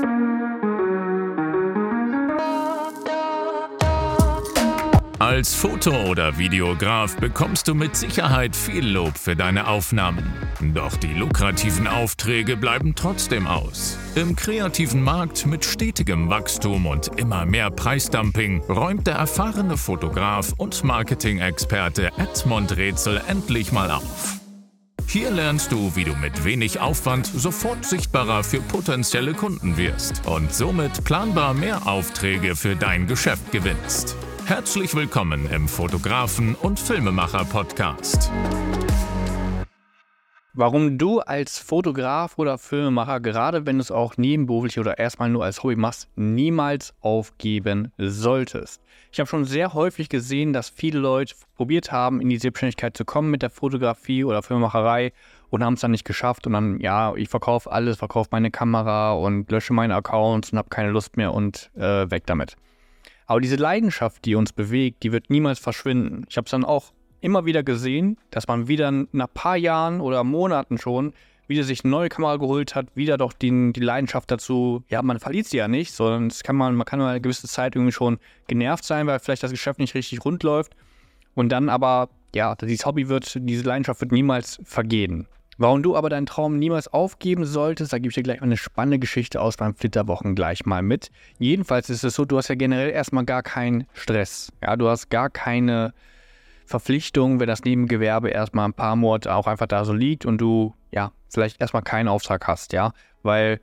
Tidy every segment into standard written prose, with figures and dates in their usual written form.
Als Foto- oder Videograf bekommst du mit Sicherheit viel Lob für deine Aufnahmen. Doch die lukrativen Aufträge bleiben trotzdem aus. Im kreativen Markt mit stetigem Wachstum und immer mehr Preisdumping räumt der erfahrene Fotograf und Marketing-Experte Edmund Rätsel endlich mal auf. Hier lernst du, wie du mit wenig Aufwand sofort sichtbarer für potenzielle Kunden wirst und somit planbar mehr Aufträge für dein Geschäft gewinnst. Herzlich willkommen im Fotografen- und Filmemacher-Podcast. Warum du als Fotograf oder Filmemacher, gerade wenn du es auch nebenberuflich oder erstmal nur als Hobby machst, niemals aufgeben solltest. Ich habe schon sehr häufig gesehen, dass viele Leute probiert haben, in die Selbstständigkeit zu kommen mit der Fotografie oder Filmemacherei und haben es dann nicht geschafft und dann, ja, ich verkaufe alles, verkaufe meine Kamera und lösche meine Accounts und habe keine Lust mehr und weg damit. Aber diese Leidenschaft, die uns bewegt, die wird niemals verschwinden. Ich habe es dann auch immer wieder gesehen, dass man wieder nach ein paar Jahren oder Monaten schon wieder sich eine neue Kamera geholt hat, wieder doch die Leidenschaft dazu, ja, man verliert sie ja nicht, sondern man kann eine gewisse Zeit irgendwie schon genervt sein, weil vielleicht das Geschäft nicht richtig rund läuft. Und dann aber, ja, diese Leidenschaft wird niemals vergehen. Warum du aber deinen Traum niemals aufgeben solltest, da gebe ich dir gleich mal eine spannende Geschichte aus beim Flitterwochen gleich mal mit. Jedenfalls ist es so, du hast ja generell erstmal gar keinen Stress. Ja, du hast gar keine Verpflichtung, wenn das Nebengewerbe erstmal ein paar Monate auch einfach da so liegt und du, ja, vielleicht erstmal keinen Auftrag hast, ja, weil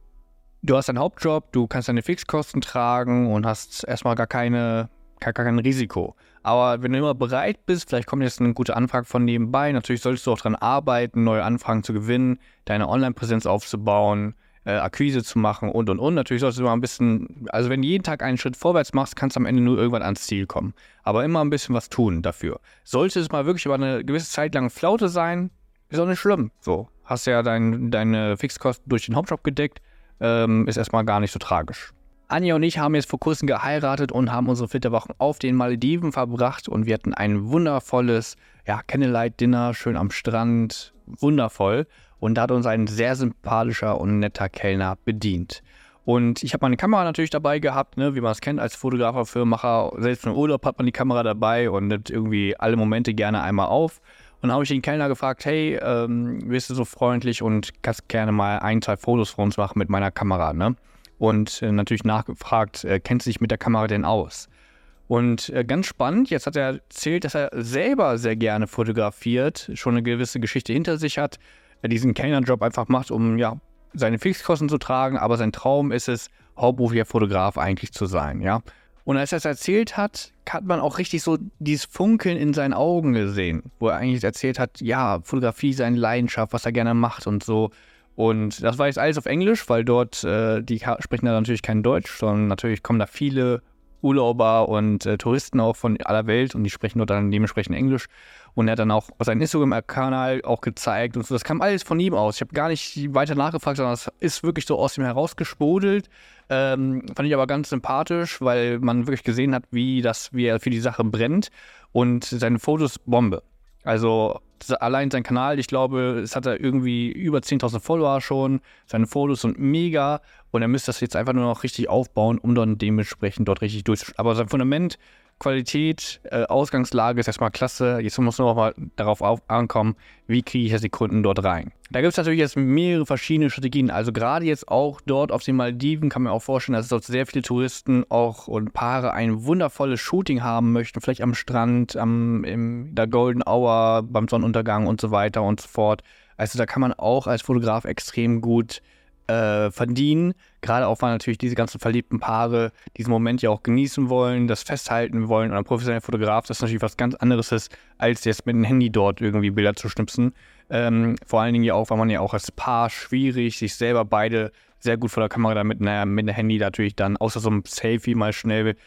du hast einen Hauptjob, du kannst deine Fixkosten tragen und hast erstmal gar kein Risiko. Aber wenn du immer bereit bist, vielleicht kommt jetzt eine gute Anfrage von nebenbei, natürlich solltest du auch daran arbeiten, neue Anfragen zu gewinnen, deine Online-Präsenz aufzubauen, Akquise zu machen und. Natürlich solltest du mal ein bisschen, also wenn du jeden Tag einen Schritt vorwärts machst, kannst du am Ende nur irgendwann ans Ziel kommen. Aber immer ein bisschen was tun dafür. Sollte es mal wirklich über eine gewisse Zeit lang Flaute sein, ist auch nicht schlimm. So, hast ja deine Fixkosten durch den Hauptjob gedeckt, ist erstmal gar nicht so tragisch. Anja und ich haben jetzt vor kurzem geheiratet und haben unsere Flitterwochen auf den Malediven verbracht und wir hatten ein wundervolles, ja, Candlelight-Dinner, schön am Strand, wundervoll. Und da hat uns ein sehr sympathischer und netter Kellner bedient. Und ich habe meine Kamera natürlich dabei gehabt, ne, wie man es kennt als Fotografer, Filmemacher. Selbst im Urlaub hat man die Kamera dabei und nimmt irgendwie alle Momente gerne einmal auf. Und dann habe ich den Kellner gefragt, hey, bist du so freundlich und kannst gerne mal 1-2 Fotos von uns machen mit meiner Kamera, ne? Und natürlich nachgefragt, kennt sie sich mit der Kamera denn aus? Und ganz spannend, jetzt hat er erzählt, dass er selber sehr gerne fotografiert, schon eine gewisse Geschichte hinter sich hat, diesen Kellnerjob einfach macht, um ja seine Fixkosten zu tragen, aber sein Traum ist es, hauptberuflicher Fotograf eigentlich zu sein, ja. Und als er es erzählt hat man auch richtig so dieses Funkeln in seinen Augen gesehen, wo er eigentlich erzählt hat, ja, Fotografie, seine Leidenschaft, was er gerne macht und so. Und das war jetzt alles auf Englisch, weil dort, die sprechen da natürlich kein Deutsch, sondern natürlich kommen da viele Urlauber und Touristen auch von aller Welt und die sprechen dort dann dementsprechend Englisch. Und er hat dann auch seinen Instagram-Kanal auch gezeigt und so. Das kam alles von ihm aus. Ich habe gar nicht weiter nachgefragt, sondern das ist wirklich so aus ihm herausgesprudelt. Fand ich aber ganz sympathisch, weil man wirklich gesehen hat, wie er für die Sache brennt. Und seine Fotos Bombe. Also allein sein Kanal, ich glaube, es hat er irgendwie über 10.000 Follower schon. Seine Fotos sind mega und er müsste das jetzt einfach nur noch richtig aufbauen, um dann dementsprechend dort richtig durchzuschauen. Aber sein Fundament, Qualität, Ausgangslage ist erstmal klasse. Jetzt muss man noch mal darauf ankommen, wie kriege ich jetzt die Kunden dort rein. Da gibt es natürlich jetzt mehrere verschiedene Strategien. Also gerade jetzt auch dort auf den Malediven kann man auch vorstellen, dass dort sehr viele Touristen auch und Paare ein wundervolles Shooting haben möchten. Vielleicht am Strand, in der Golden Hour, beim Sonnenuntergang und so weiter und so fort. Also da kann man auch als Fotograf extrem gut verdienen. Gerade auch, weil natürlich diese ganzen verliebten Paare diesen Moment ja auch genießen wollen, das festhalten wollen. Und ein professioneller Fotograf, das natürlich was ganz anderes ist, als jetzt mit dem Handy dort irgendwie Bilder zu schnipsen. Vor allen Dingen ja auch, weil man ja auch als Paar schwierig sich selber beide sehr gut vor der Kamera mit einem Handy natürlich dann außer so einem Selfie mal schnell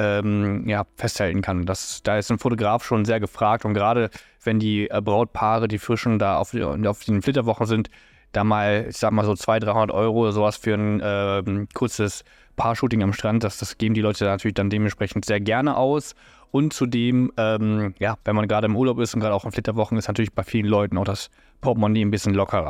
festhalten kann. Da ist ein Fotograf schon sehr gefragt und gerade wenn die Brautpaare, die Frischen da auf den Flitterwochen sind, da mal, ich sag mal so 200-300 Euro oder sowas für ein kurzes Paar-Shooting am Strand, das geben die Leute natürlich dann dementsprechend sehr gerne aus. Und zudem, wenn man gerade im Urlaub ist und gerade auch in Flitterwochen, ist natürlich bei vielen Leuten auch das Portemonnaie ein bisschen lockerer.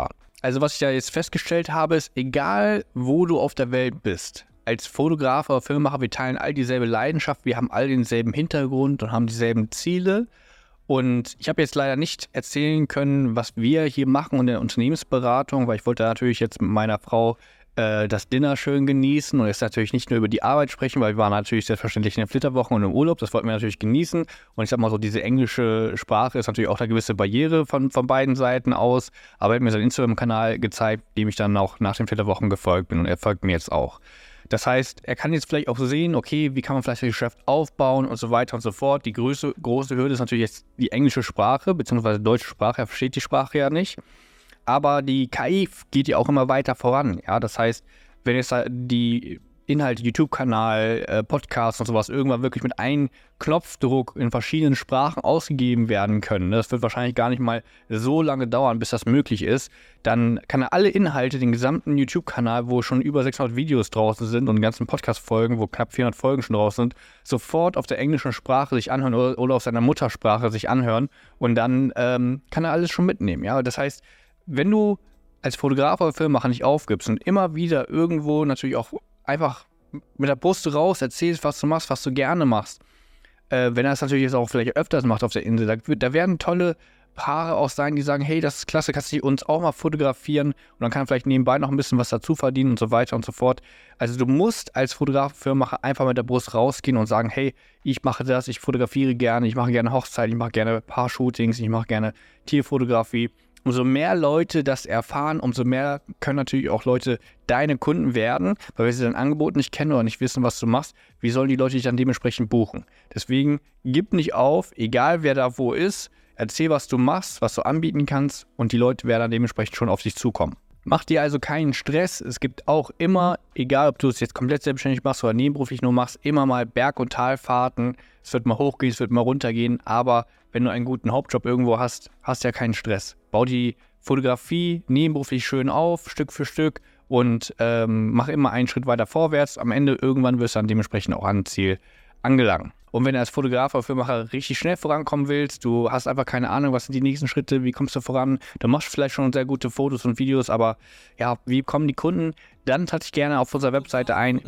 Also was ich da jetzt festgestellt habe, ist, egal wo du auf der Welt bist, als Fotograf oder Filmemacher, wir teilen all dieselbe Leidenschaft, wir haben all denselben Hintergrund und haben dieselben Ziele. Und ich habe jetzt leider nicht erzählen können, was wir hier machen in der Unternehmensberatung, weil ich wollte natürlich jetzt mit meiner Frau das Dinner schön genießen und jetzt natürlich nicht nur über die Arbeit sprechen, weil wir waren natürlich selbstverständlich in den Flitterwochen und im Urlaub, das wollten wir natürlich genießen. Und ich sag mal so, diese englische Sprache ist natürlich auch eine gewisse Barriere von beiden Seiten aus, aber er hat mir seinen Instagram-Kanal gezeigt, dem ich dann auch nach den Flitterwochen gefolgt bin und er folgt mir jetzt auch. Das heißt, er kann jetzt vielleicht auch sehen, okay, wie kann man vielleicht das Geschäft aufbauen und so weiter und so fort. Die große Hürde ist natürlich jetzt die englische Sprache, beziehungsweise deutsche Sprache, er versteht die Sprache ja nicht. Aber die KI geht ja auch immer weiter voran. Ja? Das heißt, wenn jetzt die Inhalte, YouTube-Kanal, Podcasts und sowas irgendwann wirklich mit einem Knopfdruck in verschiedenen Sprachen ausgegeben werden können, das wird wahrscheinlich gar nicht mal so lange dauern, bis das möglich ist, dann kann er alle Inhalte, den gesamten YouTube-Kanal, wo schon über 600 Videos draußen sind und die ganzen Podcast-Folgen, wo knapp 400 Folgen schon draußen sind, sofort auf der englischen Sprache sich anhören oder auf seiner Muttersprache sich anhören und dann kann er alles schon mitnehmen. Ja? Das heißt, wenn du als Fotograf oder Filmemacher nicht aufgibst und immer wieder irgendwo natürlich auch einfach mit der Brust raus erzählst, was du machst, was du gerne machst, wenn er es natürlich jetzt auch vielleicht öfters macht auf der Insel, da werden tolle Paare auch sein, die sagen, hey, das ist klasse, kannst du uns auch mal fotografieren und dann kann er vielleicht nebenbei noch ein bisschen was dazu verdienen und so weiter und so fort. Also du musst als Fotograf, Filmemacher einfach mit der Brust rausgehen und sagen, hey, ich mache das, ich fotografiere gerne, ich mache gerne Hochzeiten, ich mache gerne Paar-Shootings, ich mache gerne Tierfotografie. Umso mehr Leute das erfahren, umso mehr können natürlich auch Leute deine Kunden werden, weil wenn sie dein Angebot nicht kennen oder nicht wissen, was du machst, wie sollen die Leute dich dann dementsprechend buchen? Deswegen gib nicht auf, egal wer da wo ist, erzähl, was du machst, was du anbieten kannst und die Leute werden dann dementsprechend schon auf dich zukommen. Mach dir also keinen Stress. Es gibt auch immer, egal ob du es jetzt komplett selbstständig machst oder nebenberuflich nur machst, immer mal Berg- und Talfahrten. Es wird mal hochgehen, es wird mal runtergehen, aber wenn du einen guten Hauptjob irgendwo hast, hast du ja keinen Stress. Bau die Fotografie nebenberuflich schön auf, Stück für Stück und mach immer einen Schritt weiter vorwärts. Am Ende irgendwann wirst du dann dementsprechend auch an Ziel angelangen. Und wenn du als Fotograf oder Filmemacher richtig schnell vorankommen willst, du hast einfach keine Ahnung, was sind die nächsten Schritte, wie kommst du voran, du machst vielleicht schon sehr gute Fotos und Videos, aber ja, wie kommen die Kunden? Dann trag dich gerne auf unserer Webseite ein,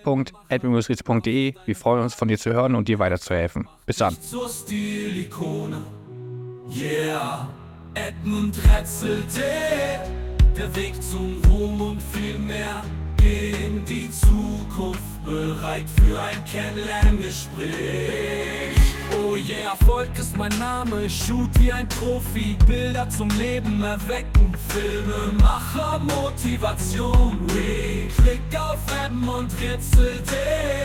www.edwin-rizzi.de. Wir freuen uns, von dir zu hören und dir weiterzuhelfen. Bis dann. Zur Stilikone, yeah, Edmund Rizzi, der Weg zum Ruhm und viel mehr in die Zukunft, bereit für ein Kennenlerngespräch. Oh yeah, Erfolg ist mein Name, ich shoot wie ein Profi, Bilder zum Leben erwecken, Filmemacher, Motivation, klick auf Edmund Rizzi.